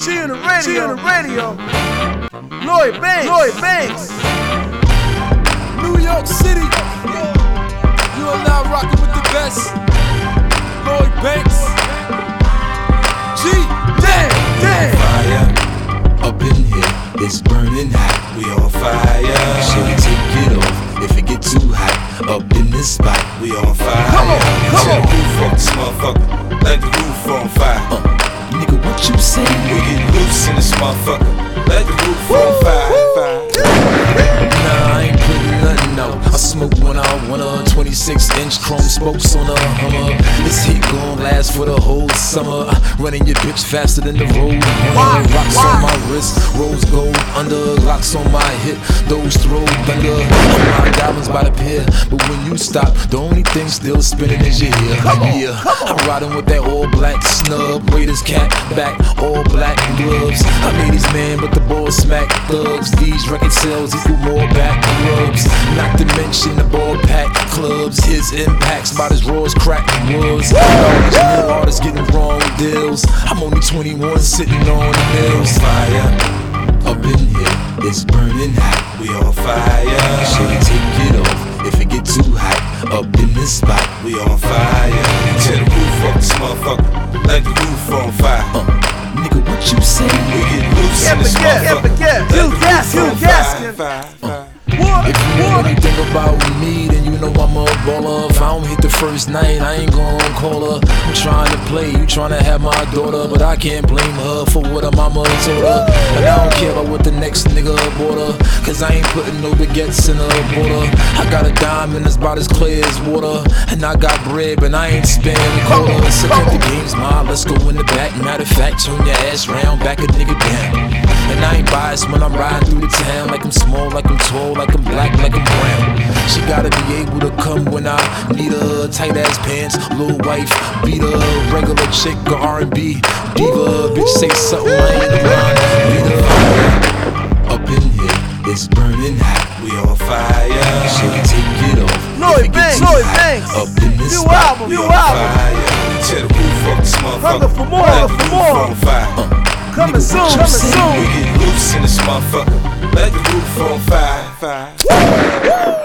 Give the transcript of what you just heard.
She on the radio. Lloyd Banks. New York City. You are now rocking with the best. Lloyd Banks. G. Damn. Fire up in here, it's burning hot. We on fire. Should we take it off if it get too hot? Up in this spot, we on fire. Come on. Tell the roof off this motherfucker, like the roof on fire. Nigga, what you say? We get loose in this motherfucker, like the roof on fire. Nah, I ain't putting nothing out. I smoke when I want a 26-inch chrome spokes on a Hummer. This heat gon' last for the whole summer. Running your bitch faster than the road. Rocks on my wrist, rose gold under. Locks on my hip, those throw thunder. My diamonds by the pier, but when you stop, the only thing still spinning is your ear. Yeah, I'm riding with that all black snub, Raiders cap back, all black gloves. I made these man, but the boys smack thugs. These record sales equal more back rubs. Not to mention the ball pack clubs. His impacts about as raw as crack was. All these new artists getting wrong deals. I'm only 21 sitting on the mills. Fire up in here, it's burning hot. We on fire. Should we take it off if it get too hot? Up in this spot, we on fire. Tear the roof off this motherfucker, like the roof on fire. Nigga, what you say? We get loose in this motherfucker, You gas. fire. If you know anything about me, then you know I'm a baller. If I don't hit the first night, I ain't gon' call her. I'm trying to play, you tryna have my daughter, but I can't blame her for what her mama told her. And I don't care about what the next nigga bought her, cause I ain't putting no baguettes in her border. I got a diamond that's about as clear as water, and I got bread, but I ain't spending a quarter. So cut the games, ma, let's go in the back. Matter of fact, turn your ass round, back a nigga down. And I ain't biased when I'm riding through the town. Like I'm small, like I'm tall, like I'm black, like I'm brown. She gotta be able to come when I need her. Tight ass pants, little wife, beat her. Regular chick or R&B diva. Bitch say something, I ain't around. Beat her. Up in here, it's burning hot. We on fire. Should we take it off? Lloyd Banks. Up in this New spot, album. we on fire. Tear the roof off this motherfucker, For more. like the roof on fire. Coming soon. We get loose in this motherfucker, like the roof on fire.